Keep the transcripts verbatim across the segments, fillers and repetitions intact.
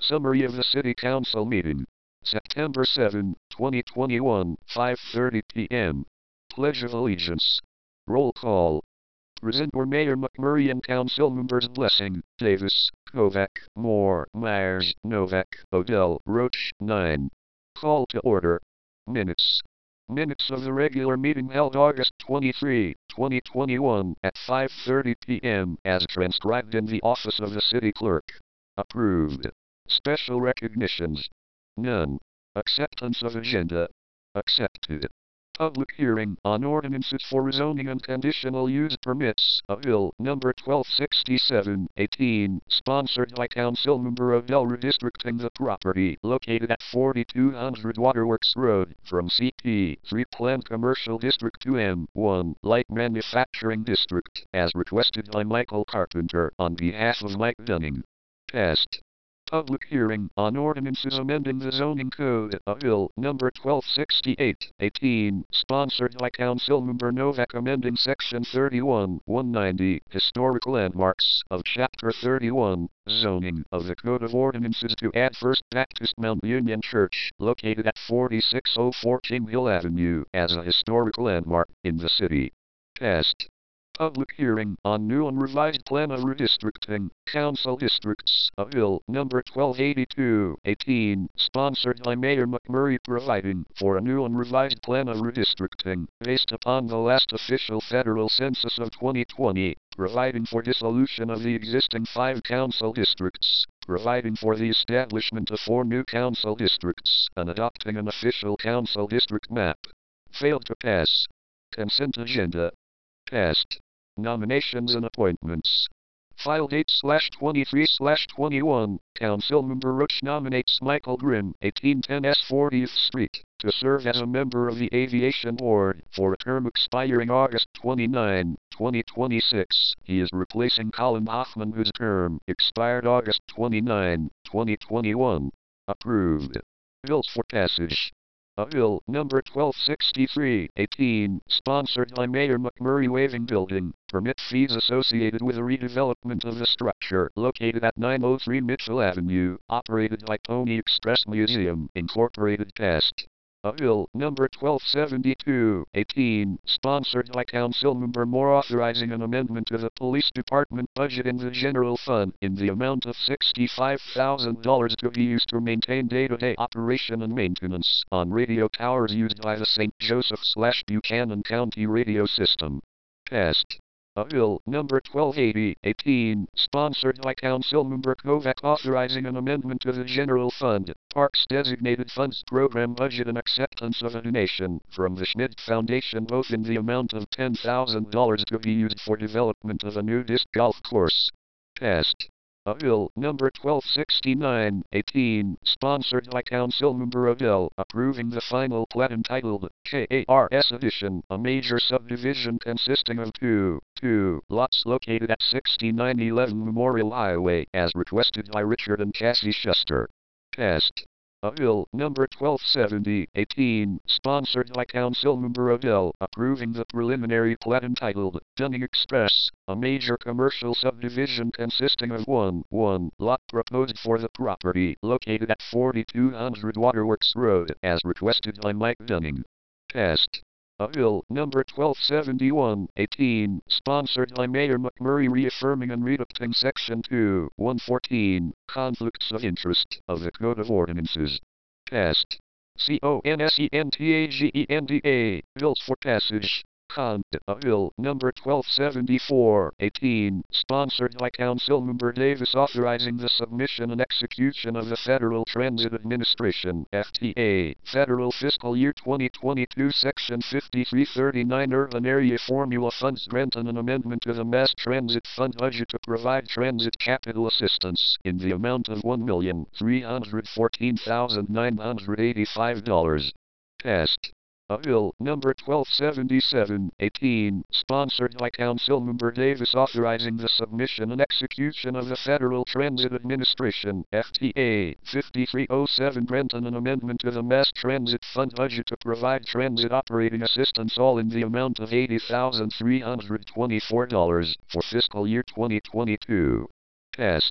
Summary of the City Council meeting. September seventh, twenty twenty-one, five thirty p m Pledge of Allegiance. Roll call. Presenter Mayor McMurray and Council members Blessing, Davis, Kovac, Moore, Myers, Novak, Odell, Roach, nine. Call to order. Minutes. Minutes of the regular meeting held August twenty-third, twenty twenty-one at five thirty p m as transcribed in the office of the city clerk. Approved. Special recognitions. None. Acceptance of agenda. Accepted. Public hearing on ordinances for rezoning and conditional use permits of Bill number twelve sixty-seven eighteen, sponsored by Councilmember Odell, redistricting the property located at forty-two hundred Waterworks Road from C P three Planned Commercial District to M one Light Manufacturing District, as requested by Michael Carpenter on behalf of Mike Dunning. Passed. Public hearing on ordinances amending the zoning code of Bill number twelve sixty-eight eighteen, sponsored by Councilmember Novak, amending section thirty-one one ninety, historic landmarks of chapter thirty-one, zoning of the Code of Ordinances to add First Baptist Mount Union Church, located at forty-six oh four King Hill Avenue, as a historic landmark in the city. Passed. Public hearing on new and revised plan of redistricting council districts of Bill number twelve eighty-two eighteen, sponsored by Mayor McMurray, providing for a new and revised plan of redistricting based upon the last official federal census of twenty twenty, providing for dissolution of the existing five council districts, providing for the establishment of four new council districts, and adopting an official council district map. Failed to pass. Consent agenda. Passed. Nominations and appointments. File date slash twenty-three slash twenty-one. Councilmember Roach nominates Michael Grimm, eighteen ten S fortieth Street, to serve as a member of the Aviation Board for a term expiring August twenty-ninth, twenty twenty-six. He is replacing Colin Hoffman, whose term expired August twenty-ninth, twenty twenty-one. Approved. Bills for passage. A Bill number twelve sixty-three eighteen, sponsored by Mayor McMurray, waiving building permit fees associated with the redevelopment of the structure located at nine oh three Mitchell Avenue, operated by Pony Express Museum, Incorporated. Passed. A Bill number twelve seventy-two eighteen, sponsored by Councilmember Moore, authorizing an amendment to the police department budget in the general fund in the amount of sixty-five thousand dollars to be used to maintain day-to-day operation and maintenance on radio towers used by the Saint Joseph slash Buchanan County radio system. Passed. A Bill number twelve eighty eighteen, sponsored by Councilmember Kovac, authorizing an amendment to the General Fund, Parks Designated Funds Program budget and acceptance of a donation from the Schmidt Foundation, both in the amount of ten thousand dollars to be used for development of a new disc golf course. Passed. A Bill number twelve sixty-nine eighteen, sponsored by Councilmember Odell, approving the final plat entitled K A R S Edition, a major subdivision consisting of two, two lots located at sixty-nine eleven Memorial Highway, as requested by Richard and Cassie Schuster. Passed. A Bill number twelve seventy eighteen, sponsored by Councilmember Odell, approving the preliminary plat entitled Dunning Express, a major commercial subdivision consisting of one, one lot proposed for the property located at forty-two hundred Waterworks Road, as requested by Mike Dunning. Passed. A Bill number twelve seventy-one eighteen, sponsored by Mayor McMurray, reaffirming and readopting section two one fourteen, conflicts of interest, of the Code of Ordinances. Passed. C O N S E N T A G E N D A, bills for passage. Con. A Bill number twelve seventy-four eighteen, sponsored by Councilmember Davis, authorizing the submission and execution of the Federal Transit Administration F T A Federal Fiscal Year twenty twenty-two Section fifty-three thirty-nine Urban Area Formula Funds Grant, and an amendment to the Mass Transit Fund budget to provide transit capital assistance in the amount of one million three hundred fourteen thousand nine hundred eighty-five dollars. Passed. A Bill number twelve seventy-seven eighteen, sponsored by Councilmember Davis, authorizing the submission and execution of the Federal Transit Administration F T A fifty-three oh seven grant, and an amendment to the Mass Transit Fund budget to provide transit operating assistance, all in the amount of eighty thousand three hundred twenty-four dollars for fiscal year twenty twenty-two. Passed.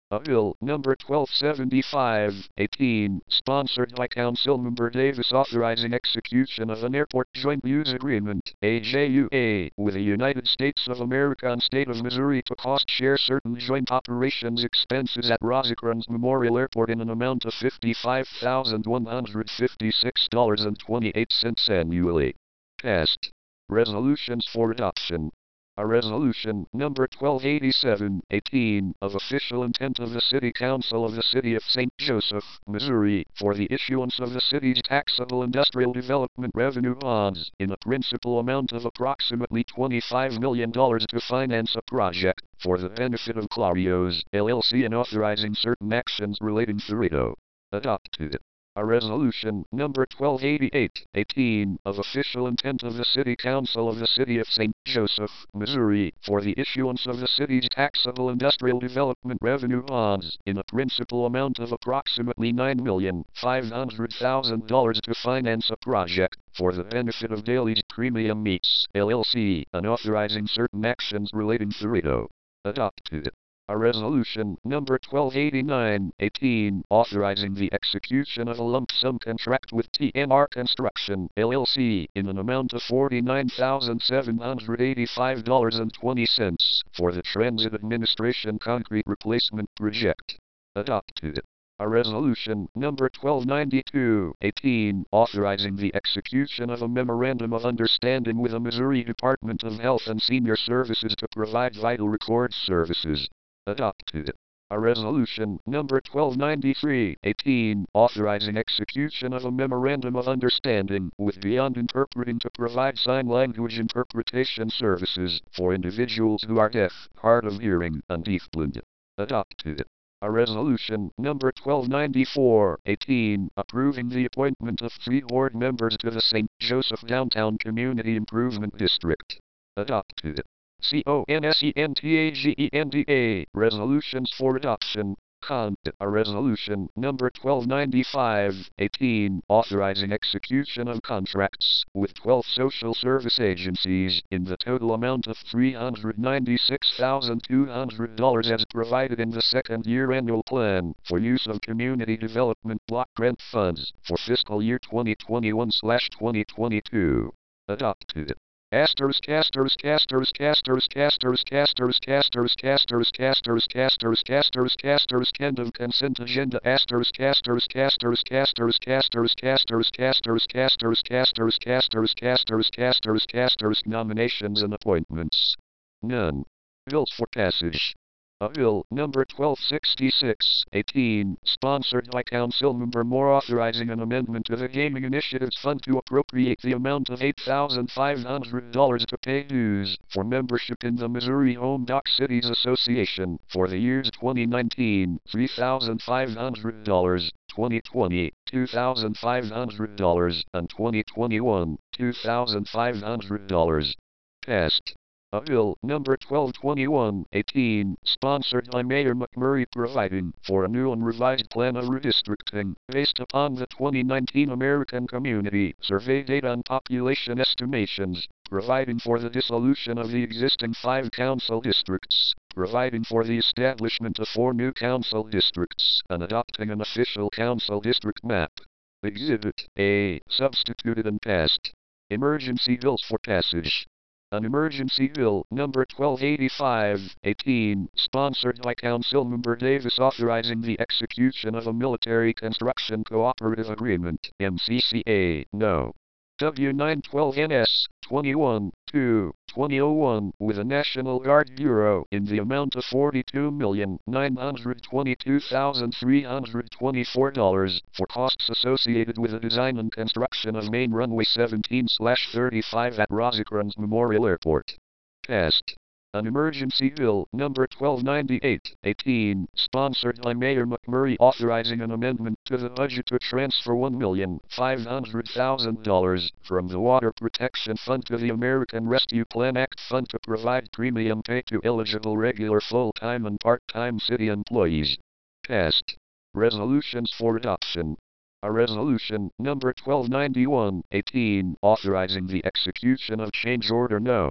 A bill number twelve seventy-five eighteen, sponsored by Councilmember Davis, authorizing execution of an airport joint use agreement, A J U A, with the United States of America and State of Missouri to cost share certain joint operations expenses at Rosecrans Memorial Airport in an amount of fifty-five thousand one hundred fifty-six dollars and twenty-eight cents annually. Passed. Resolutions for adoption. A resolution number twelve eighty-seven eighteen of official intent of the City Council of the City of Saint Joseph, Missouri, for the issuance of the city's taxable industrial development revenue bonds in a principal amount of approximately twenty-five million dollars to finance a project for the benefit of Clarios, L L C, and authorizing certain actions relating thereto. Adopted. A resolution number twelve eighty-eight eighteen of official intent of the City Council of the City of Saint Joseph, Missouri, for the issuance of the city's taxable industrial development revenue bonds in a principal amount of approximately nine million five hundred thousand dollars to finance a project for the benefit of Daly's Premium Meats, L L C, and authorizing certain actions relating thereto. Adopted. A resolution number twelve eighty-nine eighteen authorizing the execution of a lump sum contract with T N R Construction, L L C, in an amount of forty-nine thousand seven hundred eighty-five dollars and twenty cents for the Transit Administration Concrete Replacement Project. Adopted. A resolution number twelve ninety-two eighteen authorizing the execution of a memorandum of understanding with the Missouri Department of Health and Senior Services to provide vital records services. Adopted. A resolution number twelve ninety-three eighteen authorizing execution of a memorandum of understanding with Beyond Interpreting to provide sign language interpretation services for individuals who are deaf, hard of hearing, and deafblind. Adopted. A resolution number twelve ninety-four eighteen approving the appointment of three board members to the Saint Joseph Downtown Community Improvement District. Adopted. C O N S E N T A G E N D A Resolutions for adoption. Cont. A resolution number twelve ninety-five eighteen authorizing execution of contracts with twelve social service agencies in the total amount of three hundred ninety-six thousand two hundred dollars as provided in the second year annual plan for use of community development block grant funds for fiscal year twenty twenty-one slash twenty twenty-two. Adopted. Asterisk asterisk asterisk asterisk asterisk asterisk asterisk asterisk asterisk asterisk asterisk asterisk end of consent agenda asterisk asterisk asterisk asterisk asterisk asterisk asterisk asterisk asterisk asterisk asterisk asterisk asterisk nominations and appointments. None. Bills for passage. A bill number twelve sixty-six eighteen, sponsored by Councilmember Moore, authorizing an amendment to the Gaming Initiatives Fund to appropriate the amount of eight thousand five hundred dollars to pay dues for membership in the Missouri Home Dock Cities Association for the years twenty nineteen, three thousand five hundred dollars, twenty twenty, two thousand five hundred dollars, and twenty twenty-one, two thousand five hundred dollars. Passed. A bill number twelve twenty-one eighteen, sponsored by Mayor McMurray, providing for a new and revised plan of redistricting based upon the twenty nineteen American Community Survey data and population estimations, providing for the dissolution of the existing five council districts, providing for the establishment of four new council districts, and adopting an official council district map. Exhibit A, substituted and passed. Emergency bills for passage. An emergency bill number twelve eighty-five eighteen, sponsored by Councilmember Davis, authorizing the execution of a military construction cooperative agreement, M C C A, no. W nine twelve N S twenty-one two twenty oh one with the National Guard Bureau in the amount of forty-two million nine hundred twenty-two thousand three hundred twenty-four dollars for costs associated with the design and construction of main runway seventeen thirty-five at Rosecrans Memorial Airport. Passed. An emergency bill number twelve ninety-eight eighteen, sponsored by Mayor McMurray, authorizing an amendment to the budget to transfer one million five hundred thousand dollars from the Water Protection Fund to the American Rescue Plan Act Fund to provide premium pay to eligible regular full-time and part-time city employees. Passed. Resolutions for adoption. A resolution number twelve ninety-one eighteen, authorizing the execution of change order no.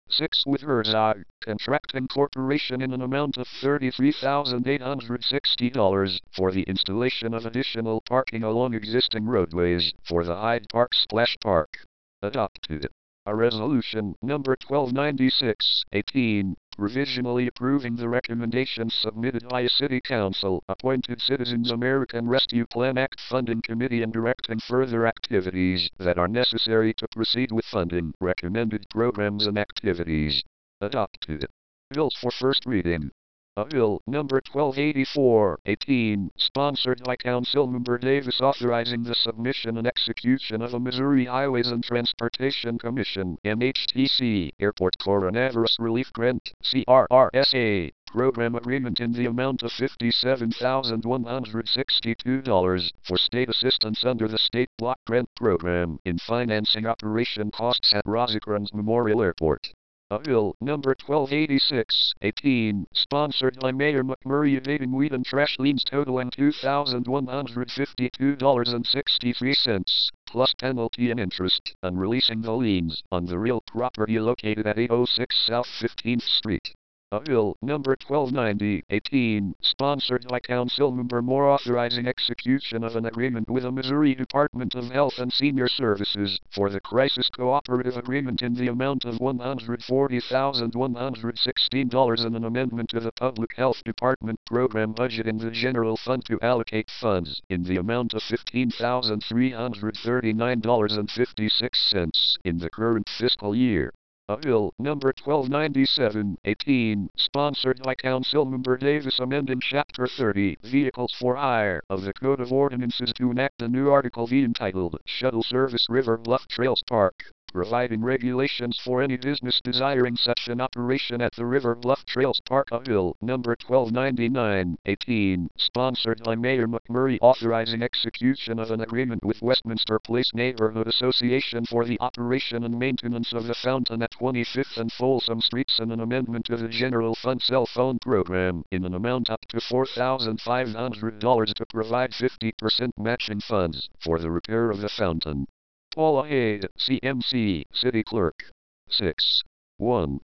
six. With Herzog Contracting Corporation in an amount of thirty-three thousand eight hundred sixty dollars for the installation of additional parking along existing roadways for the Hyde Park Splash Park. Adopted. A resolution number twelve ninety-six eighteen, provisionally approving the recommendations submitted by a City Council appointed Citizens American Rescue Plan Act Funding Committee and directing further activities that are necessary to proceed with funding recommended programs and activities. Adopted. Bills for first reading. A bill number twelve eighty-four eighteen, sponsored by Councilmember Davis, authorizing the submission and execution of a Missouri Highways and Transportation Commission M H T C Airport Coronavirus Relief Grant C R R S A program agreement in the amount of fifty-seven thousand one hundred sixty-two dollars for state assistance under the State Block Grant Program in financing operation costs at Rosecrans Memorial Airport. A bill number twelve eighty-six eighteen, sponsored by Mayor McMurray, evading weed and trash liens totaling two thousand one hundred fifty-two dollars and sixty-three cents, plus penalty and interest, and releasing the liens on the real property located at eight oh six South fifteenth Street. A bill number twelve ninety eighteen, sponsored by Councilmember Moore, authorizing execution of an agreement with the Missouri Department of Health and Senior Services for the Crisis Cooperative Agreement in the amount of one hundred forty thousand one hundred sixteen dollars and an amendment to the Public Health Department program budget in the general fund to allocate funds in the amount of fifteen thousand three hundred thirty-nine dollars and fifty-six cents in the current fiscal year. A bill number twelve ninety-seven eighteen, sponsored by Councilmember Davis, amending Chapter thirty, Vehicles for Hire, of the Code of Ordinances to enact a new Article V entitled Shuttle Service River Bluff Trails Park, providing regulations for any business desiring such an operation at the River Bluff Trails Park. A bill number twelve ninety-nine eighteen, sponsored by Mayor McMurray, authorizing execution of an agreement with Westminster Place Neighborhood Association for the operation and maintenance of the fountain at twenty-fifth and Folsom Streets and an amendment to the General Fund Cell Phone Program in an amount up to four thousand five hundred dollars to provide fifty percent matching funds for the repair of the fountain. Paula Haid, C M C, City Clerk. six. one.